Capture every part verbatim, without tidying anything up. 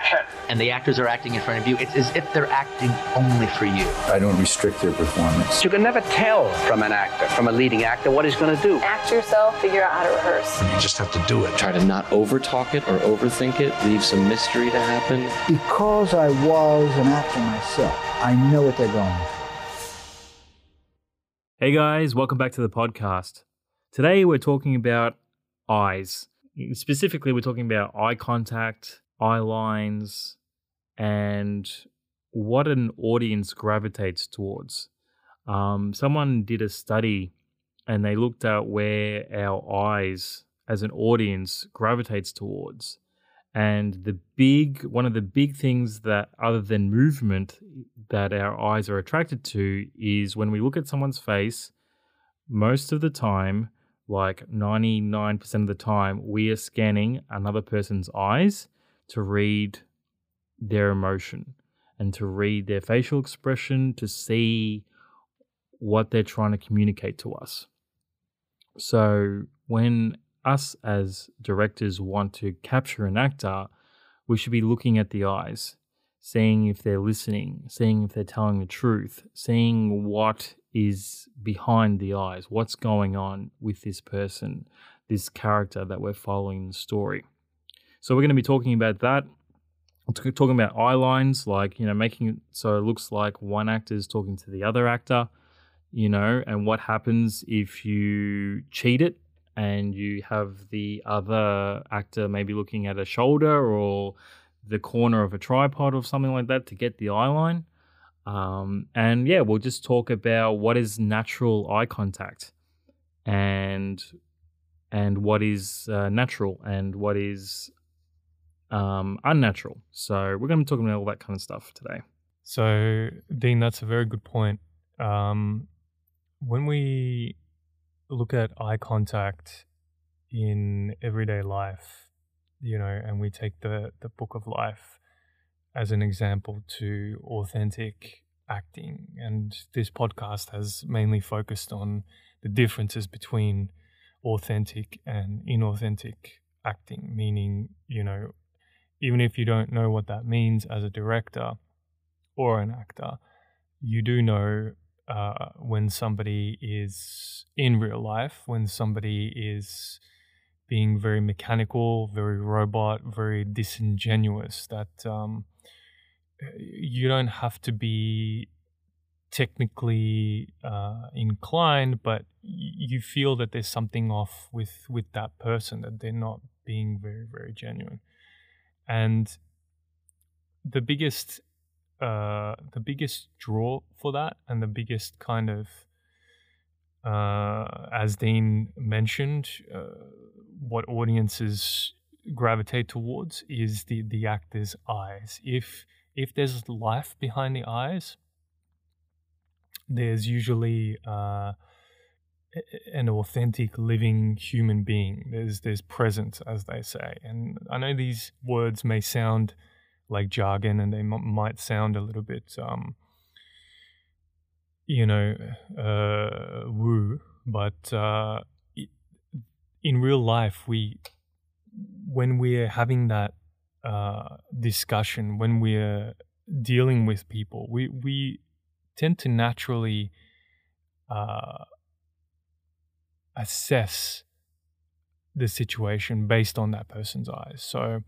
Action! And the actors are acting in front of you. It's as if they're acting only for you. I don't restrict their performance. You can never tell from an actor, from a leading actor, what he's going to do. Act yourself, figure out how to rehearse. You just have to do it. Try to not over-talk it or overthink it. Leave some mystery to happen. Because I was an actor myself, I know what they're going for. Hey guys, welcome back to the podcast. Today we're talking about eyes. Specifically, we're talking about eye contact, eye lines, and what an audience gravitates towards. Um, someone did a study and they looked at where our eyes as an audience gravitates towards. And the big, one of the big things that, other than movement, that our eyes are attracted to is when we look at someone's face, most of the time, like ninety-nine percent of the time, we are scanning another person's eyes to read their emotion and to read their facial expression, to see what they're trying to communicate to us. So when us as directors want to capture an actor, we should be looking at the eyes, seeing if they're listening, seeing if they're telling the truth, seeing what is behind the eyes, what's going on with this person, this character that we're following in the story. So we're going to be talking about that, talking about eye lines, like, you know, making it so it looks like one actor is talking to the other actor, you know, and what happens if you cheat it and you have the other actor maybe looking at a shoulder or the corner of a tripod or something like that to get the eye line. Um, and yeah, we'll just talk about what is natural eye contact and and what is uh, natural and what is um, unnatural. So we're going to be talking about all that kind of stuff today. So, Dean, that's a very good point. Um, when we look at eye contact in everyday life, you know, and we take the, the book of life as an example to authentic acting. And this podcast has mainly focused on the differences between authentic and inauthentic acting, meaning, you know, even if you don't know what that means as a director or an actor, you do know uh, when somebody is in real life, when somebody is being very mechanical, very robot, very disingenuous, that um, you don't have to be technically uh, inclined, but you feel that there's something off with, with that person, that they're not being very, very genuine. And the biggest, uh, the biggest draw for that, and the biggest kind of, uh, as Dean mentioned, uh, what audiences gravitate towards is the, the actor's eyes. If If there's life behind the eyes, there's usually uh, an authentic, living human being. There's there's presence, as they say. And I know these words may sound like jargon, and they m- might sound a little bit, um, you know, uh, woo. But uh, in real life, we when we're having that Uh, discussion, when we're dealing with people, we we tend to naturally uh, assess the situation based on that person's eyes. So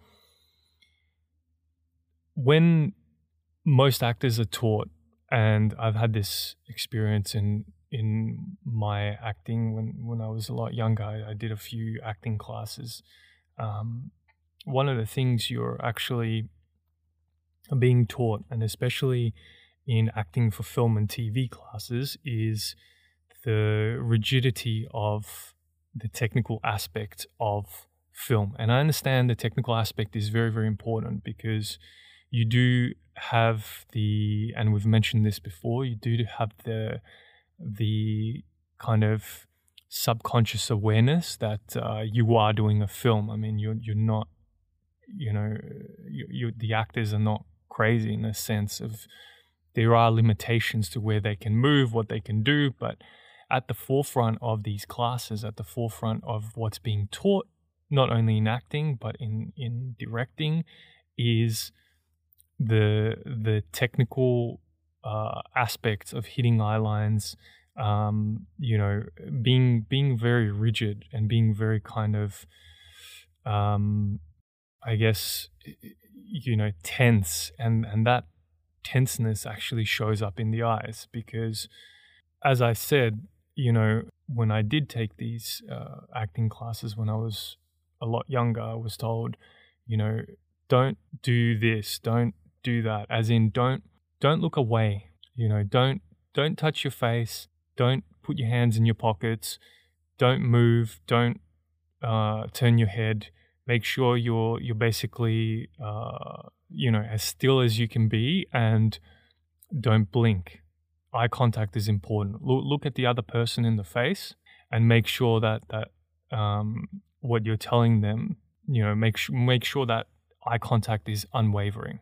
when most actors are taught, and I've had this experience in in my acting when, when I was a lot younger, I, I did a few acting classes. Um, One of the things you're actually being taught, and especially in acting for film and T V classes, is the rigidity of the technical aspect of film. And I understand the technical aspect is very, very important, because you do have the, and we've mentioned this before, you do have the the kind of subconscious awareness that uh, you are doing a film. I mean, you're you're not, you know, you, you, the actors are not crazy in the sense of there are limitations to where they can move, what they can do, but at the forefront of these classes, at the forefront of what's being taught, not only in acting, but in, in directing, is the the technical uh, aspects of hitting eye lines, um, you know, being being very rigid and being very kind of, um, I guess, you know, tense, and and that tenseness actually shows up in the eyes because, as I said, you know, when I did take these uh, acting classes when I was a lot younger, I was told, you know, don't do this, don't do that, as in don't don't look away, you know, don't don't touch your face, don't put your hands in your pockets, don't move, don't uh, turn your head. Make sure you're you're basically uh, you know, as still as you can be, and don't blink. Eye contact is important. Look, look at the other person in the face and make sure that that um, what you're telling them, you know, make sh- make sure that eye contact is unwavering.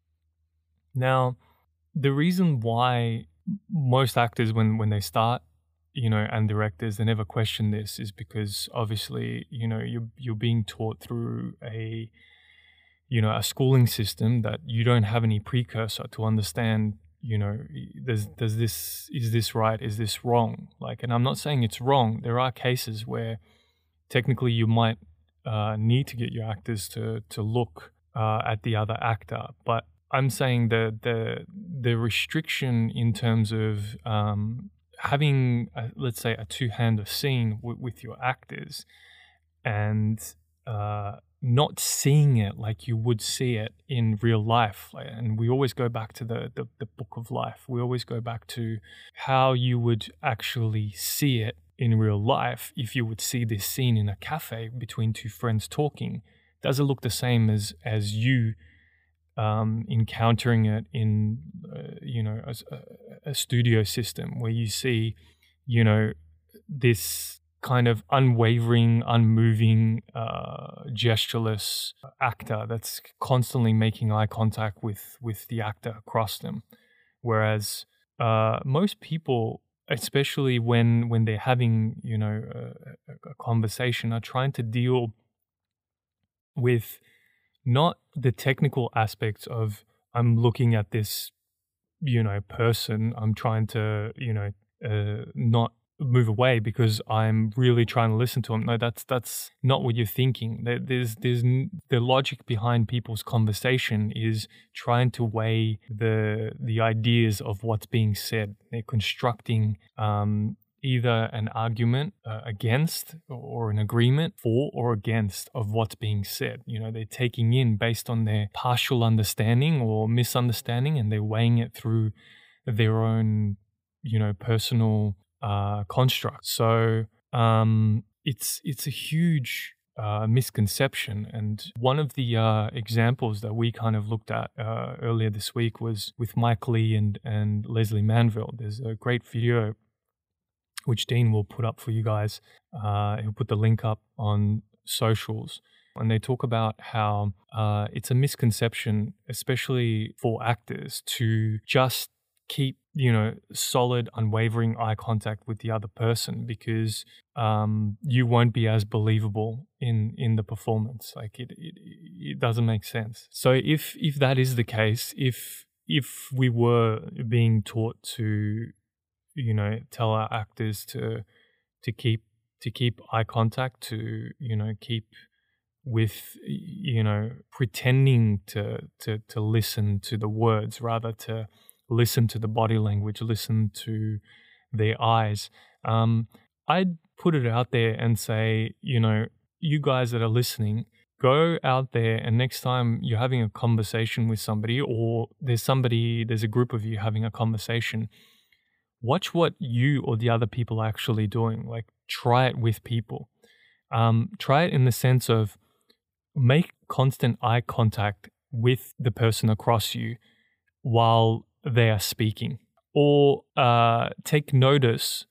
Now, the reason why most actors, when when they start, you know, and directors, they never question this, is because obviously, you know, you're you're being taught through a, you know, a schooling system that you don't have any precursor to understand. You know, does does this is this right? Is this wrong? Like, and I'm not saying it's wrong. There are cases where technically you might uh, need to get your actors to to look uh, at the other actor, but I'm saying the the the restriction in terms of um, having, a, let's say, a two-hander scene w- with your actors, and uh, not seeing it like you would see it in real life. Like, and we always go back to the, the the book of life. We always go back to how you would actually see it in real life if you would see this scene in a cafe between two friends talking. Does it look the same as as you um, encountering it in uh, you know a, a studio system where you see, you know, this kind of unwavering, unmoving, uh, gestureless actor that's constantly making eye contact with with the actor across them, whereas uh, most people, especially when when they're having, you know, a, a conversation, are trying to deal with not the technical aspects of I'm looking at this, you know, person, I'm trying to, you know, uh, not move away because I'm really trying to listen to them. No, that's that's not what you're thinking. There's there's the logic behind people's conversation is trying to weigh the the ideas of what's being said. They're constructing um, either an argument uh, against or an agreement for or against of what's being said. You know, they're taking in based on their partial understanding or misunderstanding, and they're weighing it through their own, you know, personal uh, construct. So um, it's it's a huge uh, misconception. And one of the uh, examples that we kind of looked at uh, earlier this week was with Mike Lee and, and Leslie Manville. There's a great video which Dean will put up for you guys. Uh, he'll put the link up on socials. And they talk about how uh, it's a misconception, especially for actors, to just keep, you know, solid, unwavering eye contact with the other person because um, you won't be as believable in, in the performance. Like it, it, it doesn't make sense. So if if that is the case, if if we were being taught to, you know, tell our actors to to keep to keep eye contact, to, you know, keep with, you know, pretending to to to listen to the words rather to listen to the body language, listen to their eyes. Um, I'd put it out there and say, you know, you guys that are listening, go out there and next time you're having a conversation with somebody or there's somebody, there's a group of you having a conversation, watch what you or the other people are actually doing. Like, try it with people. Um, try it in the sense of make constant eye contact with the person across you while they are speaking, or uh, take notice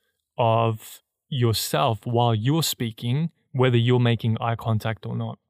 of yourself while you're speaking, whether you're making eye contact or not.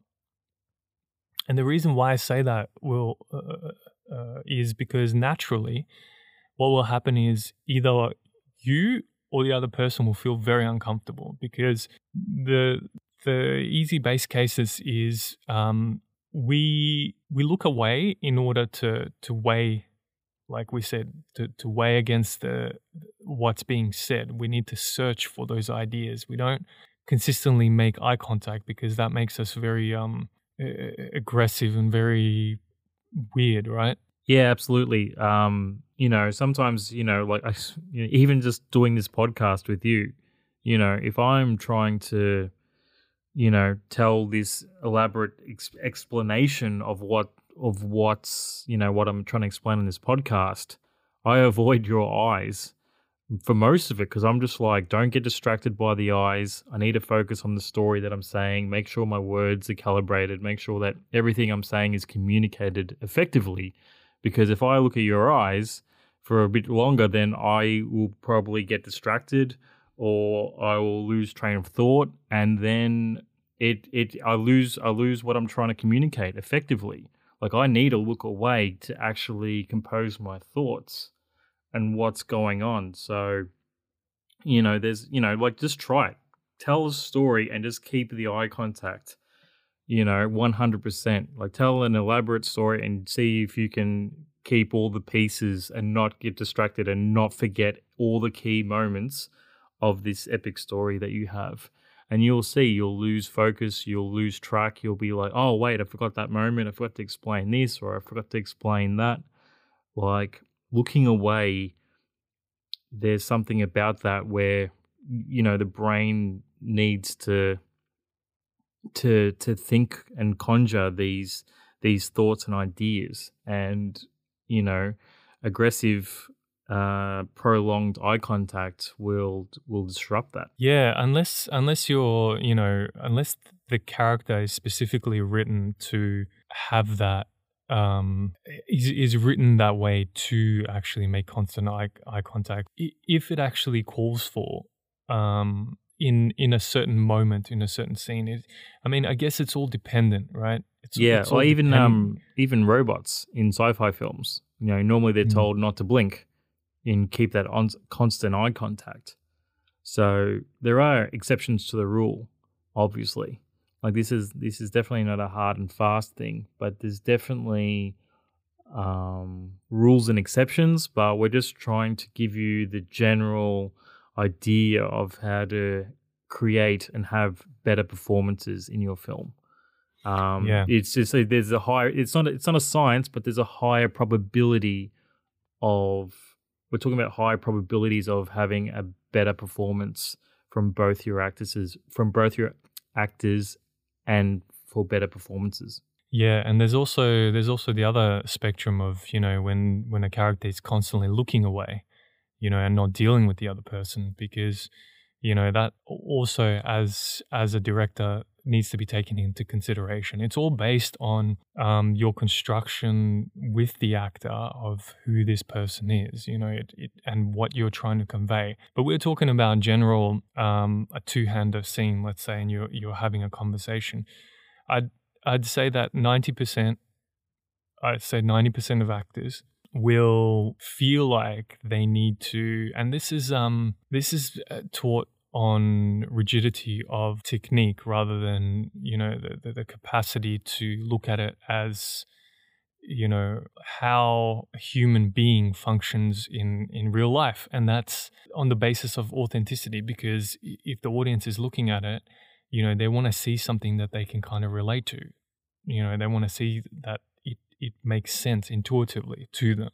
And the reason why I say that will uh, uh, is because naturally, what will happen is either you or the other person will feel very uncomfortable because the the easy base cases is um, we we look away in order to to weigh, like we said, to, to weigh against the what's being said. We need to search for those ideas. We don't consistently make eye contact because that makes us very um aggressive and very weird, right? Yeah, absolutely. Um, you know, sometimes, you know, like I, you know, even just doing this podcast with you, you know, if I'm trying to, you know, tell this elaborate ex- explanation of what of what's, you know, what I'm trying to explain in this podcast, I avoid your eyes for most of it because I'm just like, don't get distracted by the eyes. I need to focus on the story that I'm saying, make sure my words are calibrated, make sure that everything I'm saying is communicated effectively. Because if I look at your eyes for a bit longer, then I will probably get distracted or I will lose train of thought, and then it it I lose I lose what I'm trying to communicate effectively. Like I need to look away to actually compose my thoughts and what's going on. So, you know, there's, you know, like just try it. Tell a story and just keep the eye contact, you know, one hundred percent. Like tell an elaborate story and see if you can keep all the pieces and not get distracted and not forget all the key moments of this epic story that you have. And you'll see, you'll lose focus, you'll lose track, you'll be like, oh, wait, I forgot that moment, I forgot to explain this, or I forgot to explain that. Like, looking away, there's something about that where, you know, the brain needs to to to think and conjure these these thoughts and ideas. And, you know, aggressive Uh, prolonged eye contact will will disrupt that. Yeah, unless unless you're, you know, unless the character is specifically written to have that, um, is is written that way to actually make constant eye eye contact. If it actually calls for, um, in in a certain moment, in a certain scene, it, I mean, I guess it's all dependent, right? It's, yeah, it's or even dependent. um even robots in sci-fi films. You know, normally they're Mm. told not to blink and keep that on constant eye contact. So there are exceptions to the rule, obviously. Like this is this is definitely not a hard and fast thing, but there's definitely um, rules and exceptions. But we're just trying to give you the general idea of how to create and have better performances in your film. Um, Yeah. it's just a, there's a higher. It's not it's not a science, but there's a higher probability of. We're talking about high probabilities of having a better performance from both your actors, from both your actors, and for better performances. Yeah, and there's also there's also the other spectrum of, you know, when when a character is constantly looking away, you know, and not dealing with the other person, because, you know, that also as as a director needs to be taken into consideration. It's all based on um, your construction with the actor of who this person is, you know, it, it, and what you're trying to convey. But we're talking about general um, a two-hander scene, let's say, and you're you're having a conversation. I'd I'd say that ninety percent, I'd say ninety percent of actors will feel like they need to, and this is um this is uh, taught on rigidity of technique rather than, you know, the, the the capacity to look at it as, you know, how a human being functions in in real life, and that's on the basis of authenticity. Because if the audience is looking at it, you know, they want to see something that they can kind of relate to. You know, they want to see that it it makes sense intuitively to them.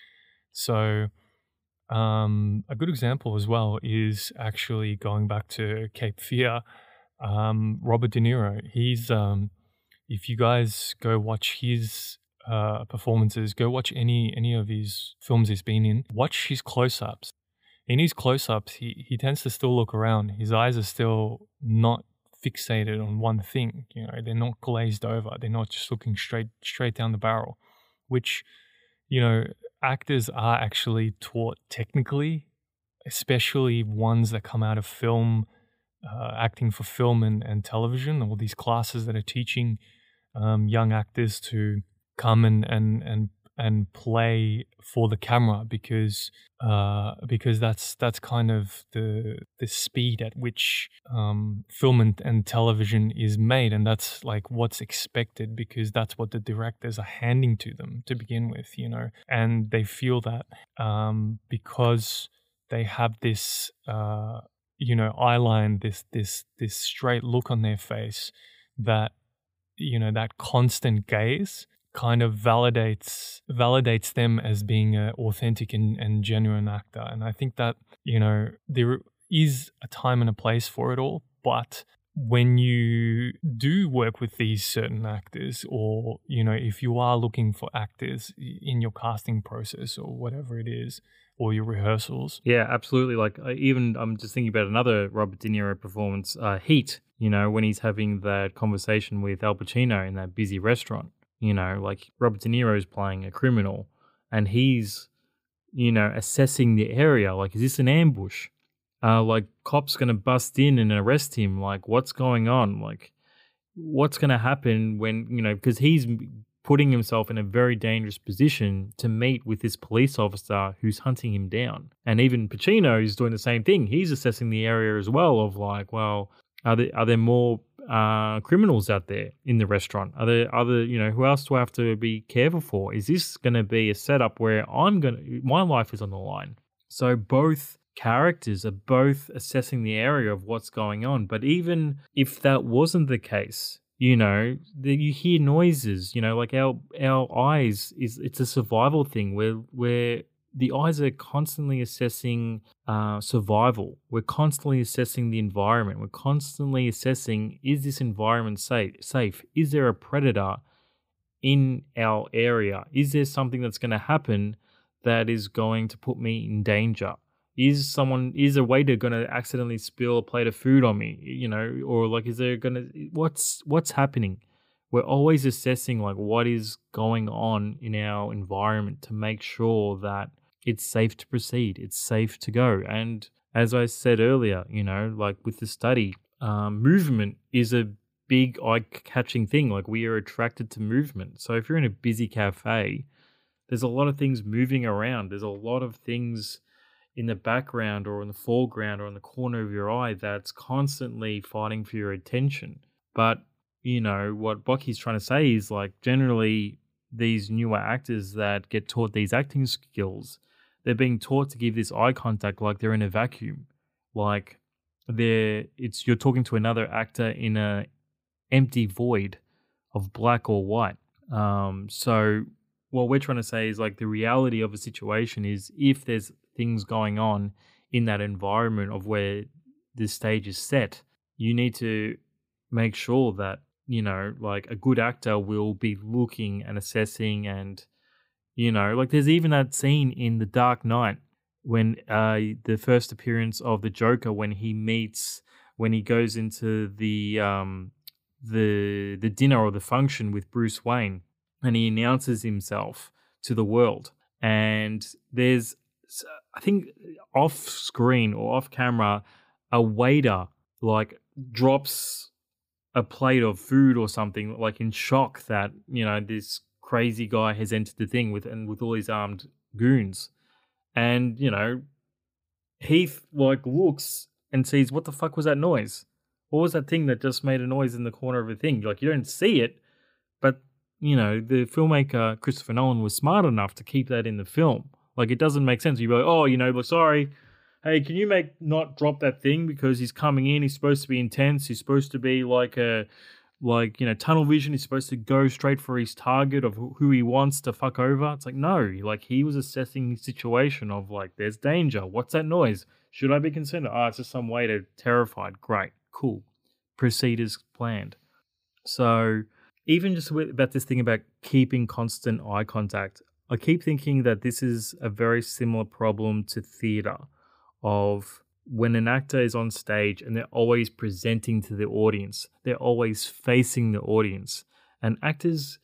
So Um, a good example as well is actually going back to Cape Fear. Um, Robert De Niro. He's um, if you guys go watch his uh, performances, go watch any any of his films he's been in. Watch his close-ups. In his close-ups, he he tends to still look around. His eyes are still not fixated on one thing. You know, they're not glazed over. They're not just looking straight straight down the barrel, which, you know, actors are actually taught technically, especially ones that come out of film, uh, acting for film and, and television, all these classes that are teaching um, young actors to come and, and, and and play for the camera, because uh, because that's that's kind of the the speed at which um, film and, and television is made, and that's like what's expected, because that's what the directors are handing to them to begin with, you know, and they feel that um, because they have this uh, you know eye line, this this this straight look on their face, that you know that constant gaze kind of validates validates them as being an authentic and, and genuine actor. And I think that, you know, there is a time and a place for it all, but when you do work with these certain actors, or, you know, if you are looking for actors in your casting process or whatever it is, or your rehearsals. Yeah, absolutely. Like I even I'm just thinking about another Robert De Niro performance, uh, Heat, you know, when he's having that conversation with Al Pacino in that busy restaurant. You know, like Robert De Niro is playing a criminal and he's, you know, assessing the area. Like, is this an ambush? Uh, like, cops going to bust in and arrest him. Like, what's going on? Like, what's going to happen when, you know, because he's putting himself in a very dangerous position to meet with this police officer who's hunting him down. And even Pacino is doing the same thing. He's assessing the area as well of like, well, are there, are there more uh, criminals out there in the restaurant? Are there other, you know, who else do I have to be careful for? Is this going to be a setup where I'm going to, my life is on the line? So both characters are both assessing the area of what's going on. But even if that wasn't the case, you know, the, you hear noises, you know, like our our eyes is it's a survival thing where where the eyes are constantly assessing uh, survival. We're constantly assessing the environment. We're constantly assessing, is this environment safe? Safe? Is there a predator in our area? Is there something that's going to happen that is going to put me in danger? Is someone, is a waiter going to accidentally spill a plate of food on me? You know, or like, is there going to, what's, what's happening? We're always assessing like what is going on in our environment to make sure that it's safe to proceed. It's safe to go. And as I said earlier, you know, like with the study, um, movement is a big eye-catching thing. Like we are attracted to movement. So if you're in a busy cafe, there's a lot of things moving around. There's a lot of things in the background or in the foreground or in the corner of your eye that's constantly fighting for your attention. But, you know, what Bocky's trying to say is like generally these newer actors that get taught these acting skills, they're being taught to give this eye contact like they're in a vacuum. Like they're, it's, you're talking to another actor in a empty void of black or white. Um, so what we're trying to say is like the reality of a situation is if there's things going on in that environment of where the stage is set, you need to make sure that, you know, like a good actor will be looking and assessing and, you know, like there's even that scene in The Dark Knight when uh, the first appearance of the Joker, when he meets, when he goes into the um, the the dinner or the function with Bruce Wayne, and he announces himself to the world. And there's, I think, off screen or off camera, a waiter like drops a plate of food or something, like in shock that, you know, this crazy guy has entered the thing with and with all his armed goons. And, you know, Heath like looks and sees, what the fuck was that noise? What was that thing that just made a noise in the corner of a thing? Like, you don't see it, but, you know, the filmmaker Christopher Nolan was smart enough to keep that in the film. Like, it doesn't make sense. You'd be like, oh, you know, but sorry, hey, can you make not drop that thing because he's coming in, he's supposed to be intense, he's supposed to be like a, like, you know, tunnel vision, he's supposed to go straight for his target of who he wants to fuck over. It's like, no, like he was assessing the situation of like, there's danger. What's that noise? Should I be concerned? Oh, it's just some waiter terrified. Great, cool. Proceed as planned. So even just about this thing about keeping constant eye contact, I keep thinking that this is a very similar problem to theatre of when an actor is on stage and they're always presenting to the audience, they're always facing the audience. And actors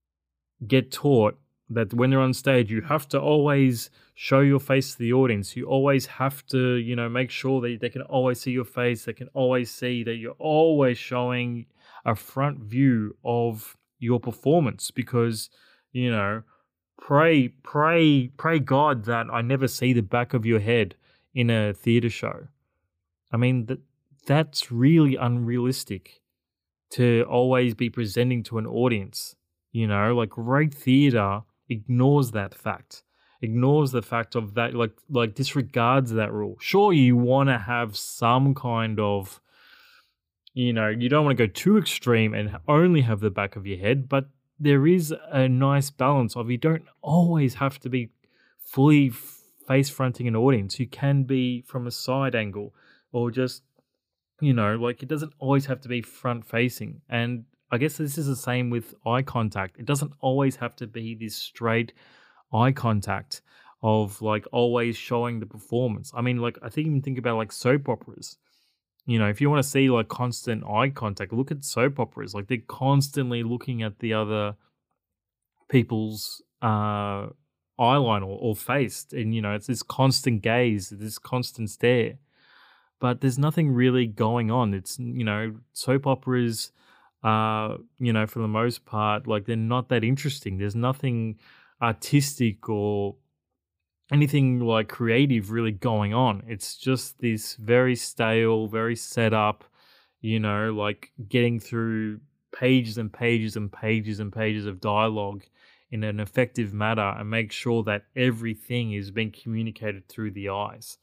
get taught that when they're on stage, you have to always show your face to the audience. You always have to, you know, make sure that they can always see your face. They can always see that you're always showing a front view of your performance because, you know, pray, pray, pray God that I never see the back of your head in a theater show. I mean, that that's really unrealistic to always be presenting to an audience. You know, like great theater ignores that fact, ignores the fact of that, like, like disregards that rule. Sure, you want to have some kind of, you know, you don't want to go too extreme and only have the back of your head, but there is a nice balance of you don't always have to be fully face fronting an audience. You can be from a side angle or just, you know, like it doesn't always have to be front facing. And I guess this is the same with eye contact. It doesn't always have to be this straight eye contact of like always showing the performance. I mean, like I think even think about like soap operas. You know, if you want to see like constant eye contact, look at soap operas. Like they're constantly looking at the other people's uh, eyeline or, or face. And, you know, it's this constant gaze, this constant stare. But there's nothing really going on. It's, you know, soap operas, uh, you know, for the most part, like they're not that interesting. There's nothing artistic or anything like creative really going on. It's just this very stale, very set up, you know, like getting through pages and pages and pages and pages of dialogue in an effective manner and make sure that everything is being communicated through the eyes.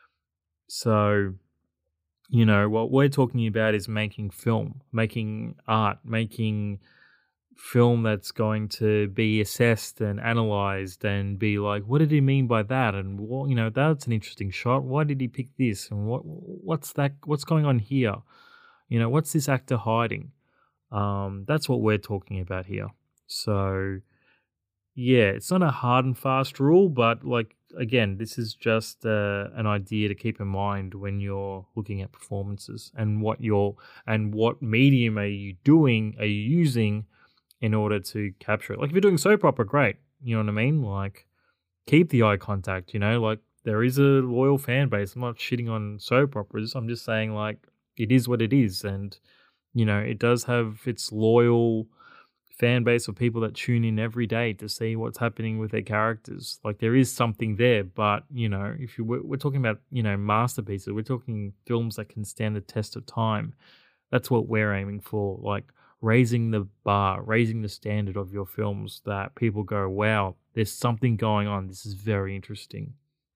So, you know, what we're talking about is making film, making art, making film that's going to be assessed and analyzed and be like, what did he mean by that? And well, you know, that's an interesting shot. Why did he pick this? And what what's that? What's going on here? You know, what's this actor hiding? Um, that's what we're talking about here. So, yeah, it's not a hard and fast rule, but like again, this is just uh, an idea to keep in mind when you're looking at performances and what you're and what medium are you doing? Are you using in order to capture it? Like if you're doing soap opera, great. You know what I mean? Like keep the eye contact, you know, like there is a loyal fan base. I'm not shitting on soap operas. I'm just saying like it is what it is. And, you know, it does have its loyal fan base of people that tune in every day to see what's happening with their characters. Like there is something there, but, you know, if you we're, we're talking about, you know, masterpieces, we're talking films that can stand the test of time. That's what we're aiming for. Like, raising the bar, raising the standard of your films that people go, wow, there's something going on. This is very interesting.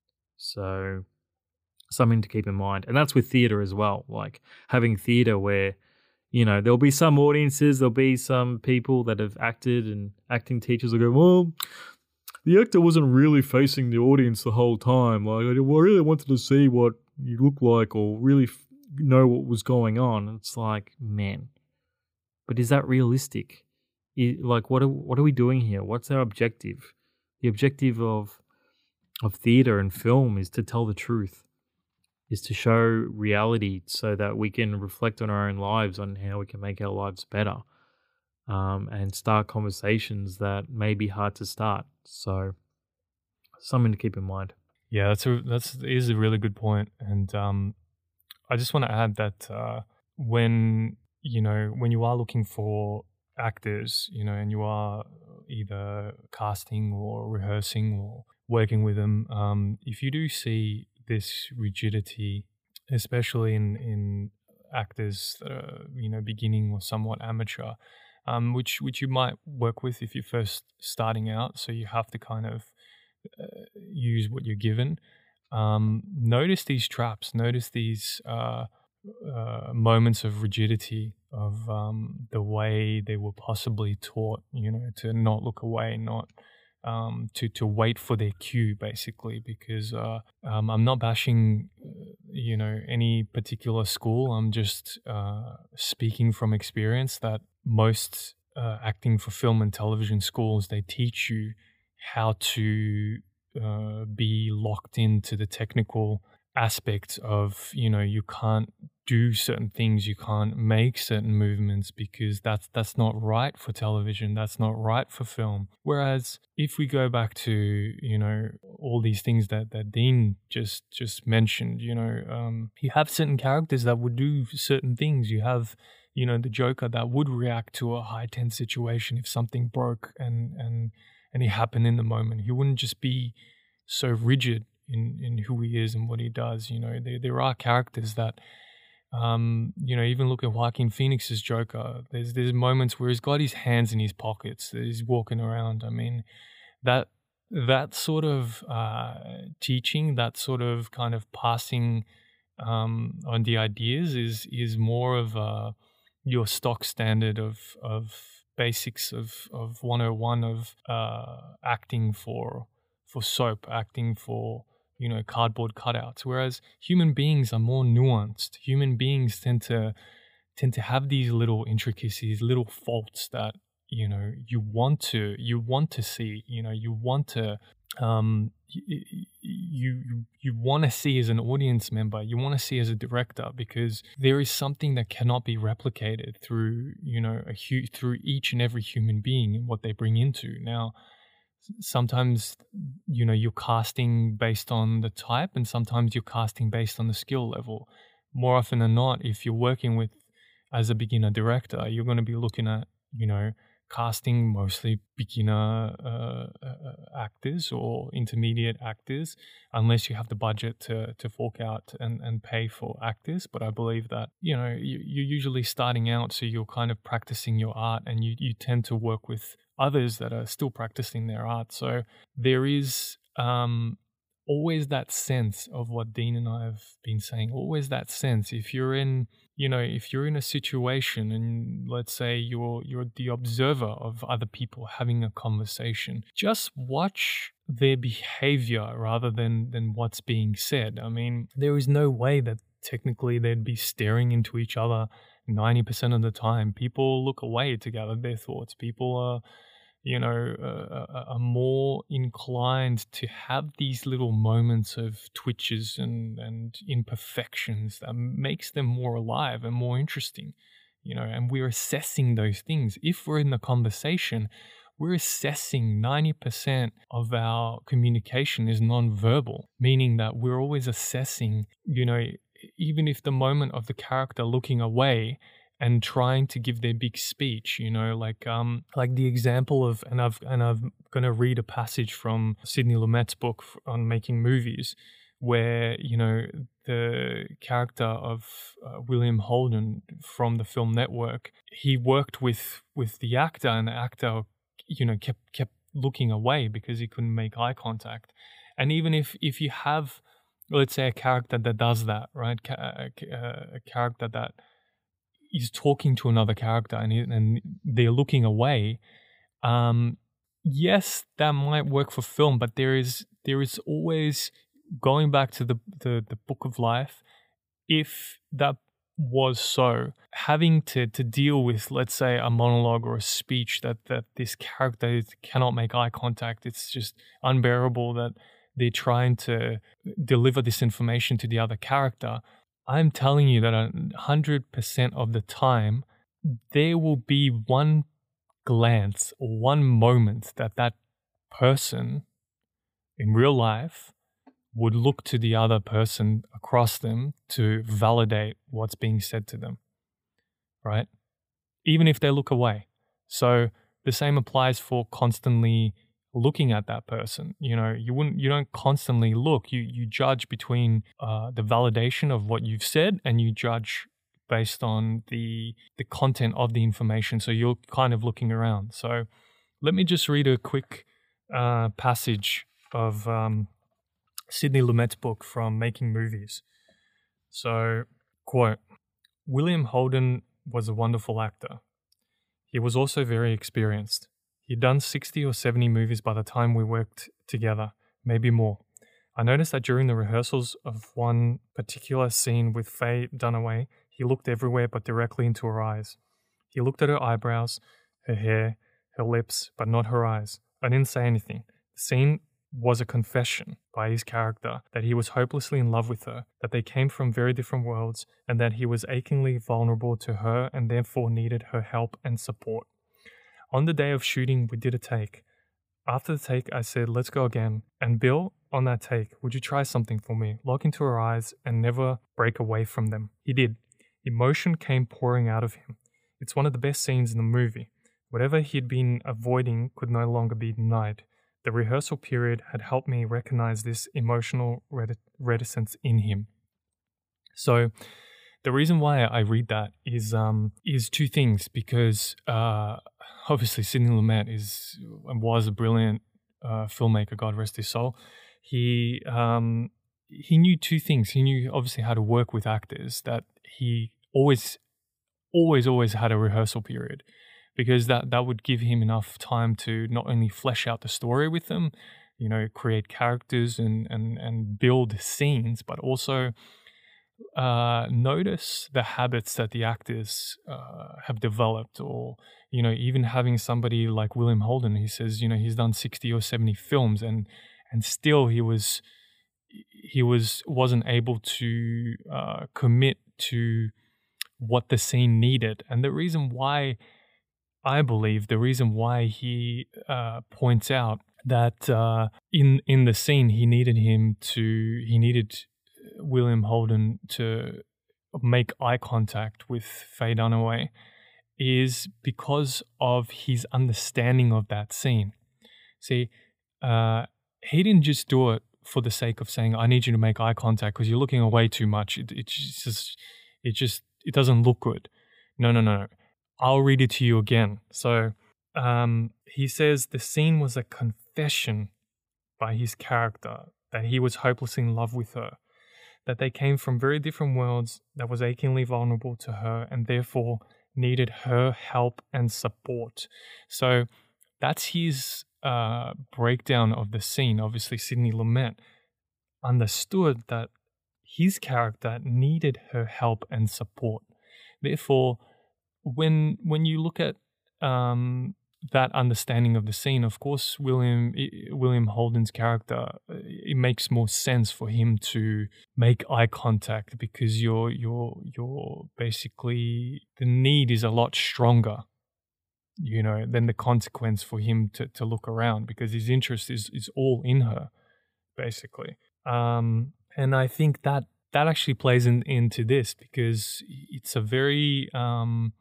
So something to keep in mind. And that's with theater as well. Like having theater where, you know, there'll be some audiences, there'll be some people that have acted and acting teachers will go, well, the actor wasn't really facing the audience the whole time. Like I really wanted to see what you look like or really know what was going on. And it's like, man, but is that realistic? Like, what are what are we doing here? What's our objective? The objective of of theater and film is to tell the truth, is to show reality so that we can reflect on our own lives, on how we can make our lives better, um, and start conversations that may be hard to start. So, something to keep in mind. Yeah, that's a that's is a really good point, and um, I just want to add that uh, when you know, when you are looking for actors, you know, and you are either casting or rehearsing or working with them, um, if you do see this rigidity, especially in, in actors that are, you know, beginning or somewhat amateur, um, which, which you might work with if you're first starting out, so you have to kind of uh, use what you're given. Um, notice these traps, notice these uh, Uh, moments of rigidity of um, the way they were possibly taught, you know, to not look away, not um, to to wait for their cue, basically. Because uh, um, I'm not bashing, uh, you know, any particular school. I'm just uh, speaking from experience that most uh, acting for film and television schools, they teach you how to uh, be locked into the technical aspects of, you know, you can't do certain things, you can't make certain movements because that's that's not right for television, that's not right for film. Whereas if we go back to, you know, all these things that, that Dean just just mentioned, you know, um, you have certain characters that would do certain things. You have, you know, the Joker that would react to a high tense situation if something broke and and and and he happened in the moment. He wouldn't just be so rigid in, in who he is and what he does. You know, there there are characters that, um, you know, even look at Joaquin Phoenix's Joker. There's there's moments where he's got his hands in his pockets, that he's walking around. I mean, that that sort of uh, teaching, that sort of kind of passing um, on the ideas is is more of a, your stock standard of of basics of of one oh one of uh, acting for for soap, acting for, you know, cardboard cutouts. Whereas human beings are more nuanced. Human beings tend to tend to have these little intricacies, little faults that, you know, you want to you want to see. You know, you want to um you you, you want to see as an audience member, you want to see as a director, because there is something that cannot be replicated through, you know, a hu- through each and every human being and what they bring into. Now, sometimes, you know, you're casting based on the type, and sometimes you're casting based on the skill level. More often than not, if you're working with as a beginner director, you're going to be looking at, you know, casting mostly beginner uh, uh, actors or intermediate actors, unless you have the budget to to fork out and, and pay for actors. But I believe that, you know, you, you're usually starting out, so you're kind of practicing your art, and you, you tend to work with others that are still practicing their art. So there is um, always that sense of what Dean and I have been saying, always that sense. If you're in, you know, if you're in a situation and let's say you're you're the observer of other people having a conversation, just watch their behavior rather than, than what's being said. I mean, there is no way that technically they'd be staring into each other ninety percent of the time. People look away to gather their thoughts. People are, you know, uh, are more inclined to have these little moments of twitches and, and imperfections that makes them more alive and more interesting, you know, and we're assessing those things. If we're in the conversation, we're assessing ninety percent of our communication is non-verbal, meaning that we're always assessing, you know, even if the moment of the character looking away and trying to give their big speech, you know, like um, like the example of, and I've and I'm going to read a passage from Sidney Lumet's book on making movies, where, you know, the character of uh, William Holden from the film Network, he worked with with the actor, and the actor, you know, kept kept looking away because he couldn't make eye contact. And even if if you have, let's say, a character that does that, right, a, a, a character that is talking to another character and and they're looking away, um, yes, that might work for film, but there is there is always, going back to the, the, the book of life, if that was so, having to, to deal with, let's say, a monologue or a speech that, that this character cannot make eye contact, it's just unbearable that they're trying to deliver this information to the other character. I'm telling you that one hundred percent of the time, there will be one glance or one moment that that person in real life would look to the other person across them to validate what's being said to them, right? Even if they look away. So the same applies for constantly looking at that person. You know, you wouldn't, you don't constantly look. You you judge between uh, the validation of what you've said, and you judge based on the the content of the information. So you're kind of looking around. So let me just read a quick uh, passage of um, Sidney Lumet's book from Making Movies. So, quote, "William Holden was a wonderful actor. He was also very experienced. He'd done sixty or seventy movies by the time we worked together, maybe more. I noticed that during the rehearsals of one particular scene with Faye Dunaway, he looked everywhere but directly into her eyes. He looked at her eyebrows, her hair, her lips, but not her eyes. I didn't say anything. The scene was a confession by his character that he was hopelessly in love with her, that they came from very different worlds, and that he was achingly vulnerable to her and therefore needed her help and support. On the day of shooting, we did a take. After the take, I said, let's go again. And Bill, on that take, would you try something for me? Look into her eyes and never break away from them. He did. Emotion came pouring out of him. It's one of the best scenes in the movie. Whatever he'd been avoiding could no longer be denied. The rehearsal period had helped me recognize this emotional reti- reticence in him. So the reason why I read that is um is two things, because uh, obviously Sidney Lumet is and was a brilliant uh, filmmaker, God rest his soul. He um he knew two things. He knew obviously how to work with actors, that he always, always, always had a rehearsal period, because that, that would give him enough time to not only flesh out the story with them, you know, create characters and, and, and build scenes, but also uh, notice the habits that the actors uh, have developed, or, you know, even having somebody like William Holden, he says, you know, he's done sixty or seventy films and, and still he was, he was, wasn't able to uh, commit to what the scene needed. And the reason why, I believe, the reason why he uh, points out that uh, in in the scene he needed him to, he needed William Holden to make eye contact with Faye Dunaway, is because of his understanding of that scene. See, uh, he didn't just do it for the sake of saying, I need you to make eye contact because you're looking away too much. It, it just, it just, it doesn't look good. No, no, no. I'll read it to you again. So um, he says the scene was a confession by his character that he was hopelessly in love with her, that they came from very different worlds, that was achingly vulnerable to her and therefore needed her help and support. So that's his uh, breakdown of the scene. Obviously, Sidney Lumet understood that his character needed her help and support. Therefore, when when you look at um, that understanding of the scene, of course, William William Holden's character, it makes more sense for him to make eye contact, because you're you're you're basically, the need is a lot stronger, you know, than the consequence for him to, to look around, because his interest is is all in her, basically. Um, and I think that that actually plays in, into this, because it's a very um,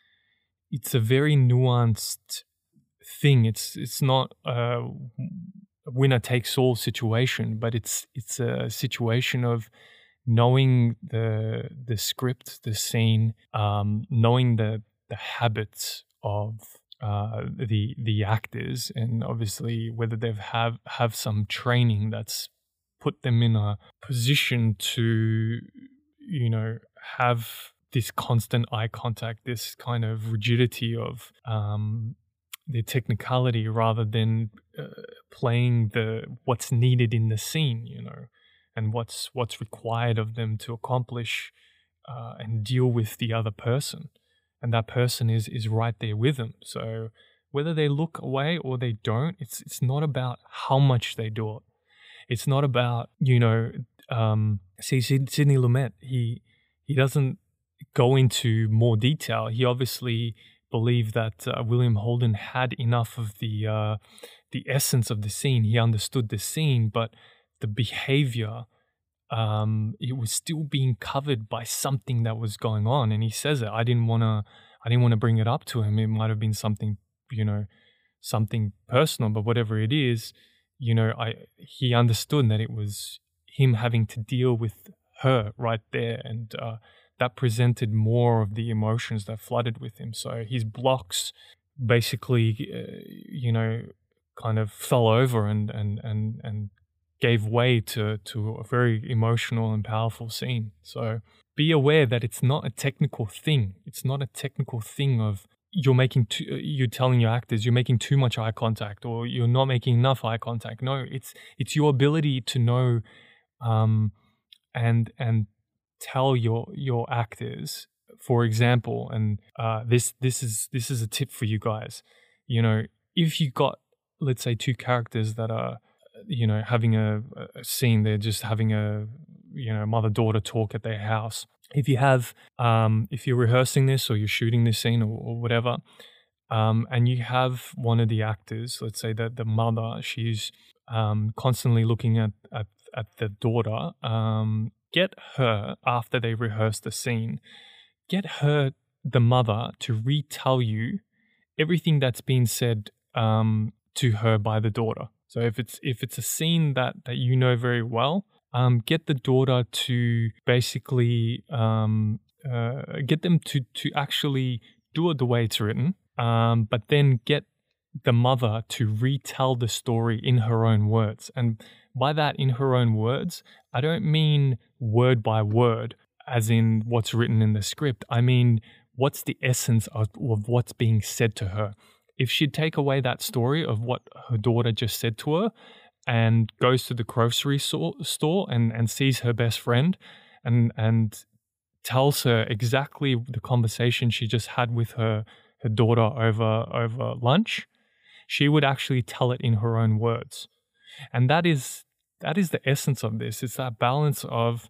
it's a very nuanced thing. It's it's not a winner takes all situation, but it's it's a situation of knowing the the script, the scene, um, knowing the the habits of uh, the the actors, and obviously whether they've have have some training that's put them in a position to, you know, have this constant eye contact, this kind of rigidity of um, the technicality, rather than uh, playing the what's needed in the scene, you know, and what's what's required of them to accomplish uh, and deal with the other person, and that person is is right there with them. So whether they look away or they don't, it's it's not about how much they do it. It's not about, you know, um, see, Sidney Lumet, he he doesn't go into more detail. He obviously believed that uh, William Holden had enough of the uh, the essence of the scene. He understood the scene, but the behavior, um, it was still being covered by something that was going on. And he says it. I didn't want to. I didn't want to bring it up to him. It might have been something, you know, something personal, but whatever it is. You know, I he understood that it was him having to deal with her right there, and uh, that presented more of the emotions that flooded with him. So his blocks basically, uh, you know, kind of fell over and and and and gave way to to a very emotional and powerful scene. So be aware that it's not a technical thing. It's not a technical thing of you're making too, you're telling your actors you're making too much eye contact, or you're not making enough eye contact. No, it's it's your ability to know um, and and tell your your actors, for example, and uh, this this is this is a tip for you guys. You know, if you got, let's say, two characters that are, you know, having a, a scene, they're just having a, you know, mother-daughter talk at their house. If you have, um, if you're rehearsing this or you're shooting this scene or, or whatever, um, and you have one of the actors, let's say that the mother, she's um, constantly looking at, at, at the daughter, um, get her, after they rehearse the scene, get her, the mother, to retell you everything that's been said um, to her by the daughter. So if it's if it's a scene that that you know very well, um, get the daughter to basically um, uh, get them to to actually do it the way it's written, um, but then get the mother to retell the story in her own words. And by that, in her own words, I don't mean word by word, as in what's written in the script. I mean, what's the essence of, of what's being said to her? If she'd take away that story of what her daughter just said to her and goes to the grocery so- store and, and sees her best friend and and tells her exactly the conversation she just had with her, her daughter over over lunch, she would actually tell it in her own words. And that is that is the essence of this. It's that balance of,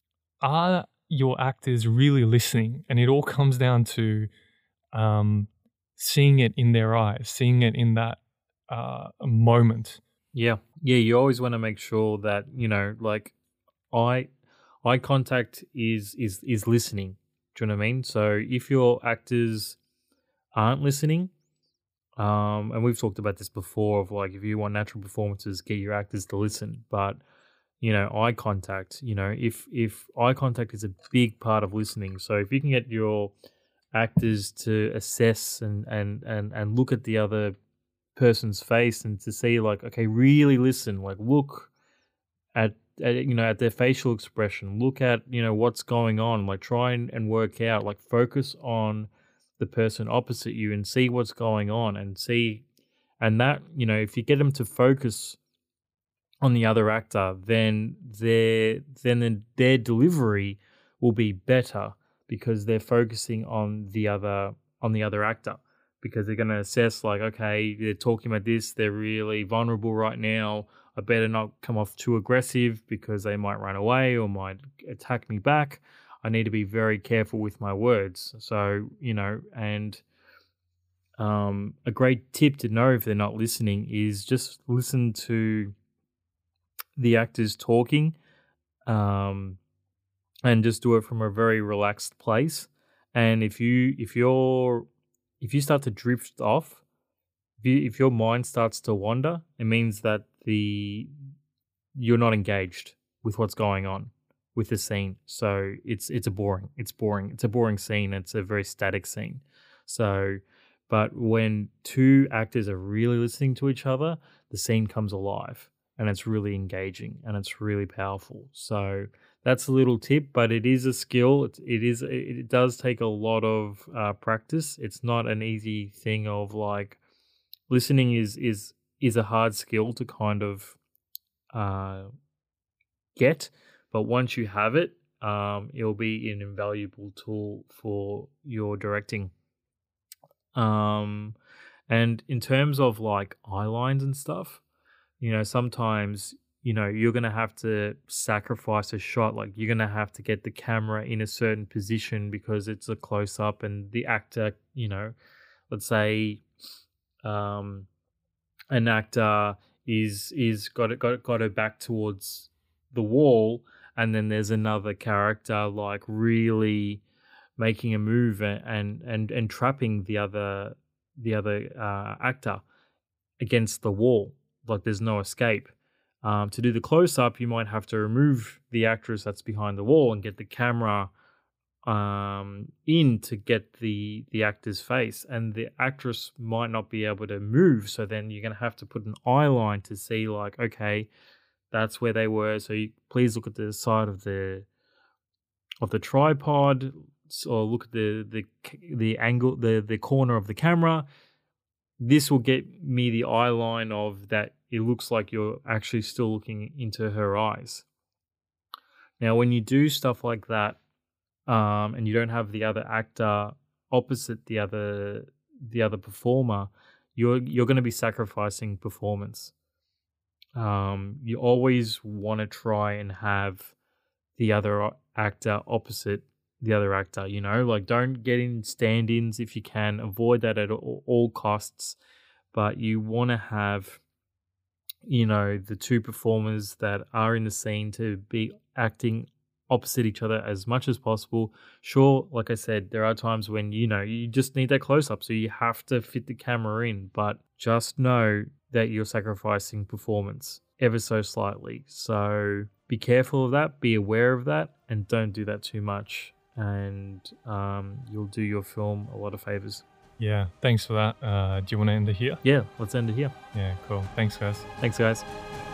are your actors really listening? And it all comes down to um, seeing it in their eyes, seeing it in that uh, moment. Yeah. Yeah, you always want to make sure that, you know, like eye eye contact is is is listening. Do you know what I mean? So if your actors aren't listening, um, and we've talked about this before of like, if you want natural performances, get your actors to listen. But, you know, eye contact, you know, if if eye contact is a big part of listening. So if you can get your actors to assess and and and, and look at the other person's face and to see like, okay, really listen, like look at, at you know, at their facial expression, look at, you know, what's going on, like try and, and work out, like focus on the person opposite you and see what's going on and see, and that, you know, if you get them to focus on the other actor, then their then their delivery will be better because they're focusing on the other on the other actor, because they're going to assess like, okay, they're talking about this, they're really vulnerable right now, I better not come off too aggressive because they might run away or might attack me back. I need to be very careful with my words. So, you know, and um, a great tip to know if they're not listening is just listen to the actors talking, um, and just do it from a very relaxed place. And if you if you're if you start to drift off, if, you, if your mind starts to wander, it means that the you're not engaged with what's going on with the scene. So it's it's a boring, it's boring, it's a boring scene. It's a very static scene. So, but when two actors are really listening to each other, the scene comes alive and it's really engaging and it's really powerful. So that's a little tip, but it is a skill. It, it is it does take a lot of uh, practice. It's not an easy thing of like, listening is is is a hard skill to kind of uh, get. But once you have it, um, it'll be an invaluable tool for your directing. Um, and in terms of like eye lines and stuff, you know, sometimes, you know, you're going to have to sacrifice a shot. Like you're going to have to get the camera in a certain position because it's a close up and the actor, you know, let's say um, an actor is is got it, got it, got her back towards the wall, and then there's another character like really making a move and and and, and trapping the other the other uh, actor against the wall. Like there's no escape. Um, to do the close up, you might have to remove the actress that's behind the wall and get the camera um, in to get the the actor's face, and the actress might not be able to move. So then you're going to have to put an eye line to see like, okay, that's where they were. So you, please look at the side of the of the tripod, or look at the the the angle, the the corner of the camera. This will get me the eye line of that. It looks like you're actually still looking into her eyes. Now, when you do stuff like that, um, and you don't have the other actor opposite the other the other performer, you're you're going to be sacrificing performance. Um, you always want to try and have the other actor opposite the other actor, you know, like don't get in stand-ins if you can, avoid that at all costs, but you want to have, you know, the two performers that are in the scene to be acting opposite each other as much as possible. Sure, like I said, there are times when, you know, you just need that close-up, so you have to fit the camera in, but just know that you're sacrificing performance ever so slightly. So be careful of that, be aware of that, and don't do that too much, and um, you'll do your film a lot of favors. Yeah, thanks for that. Uh, do you want to end it here? Yeah, let's end it here. Yeah, cool. Thanks, guys. Thanks, guys.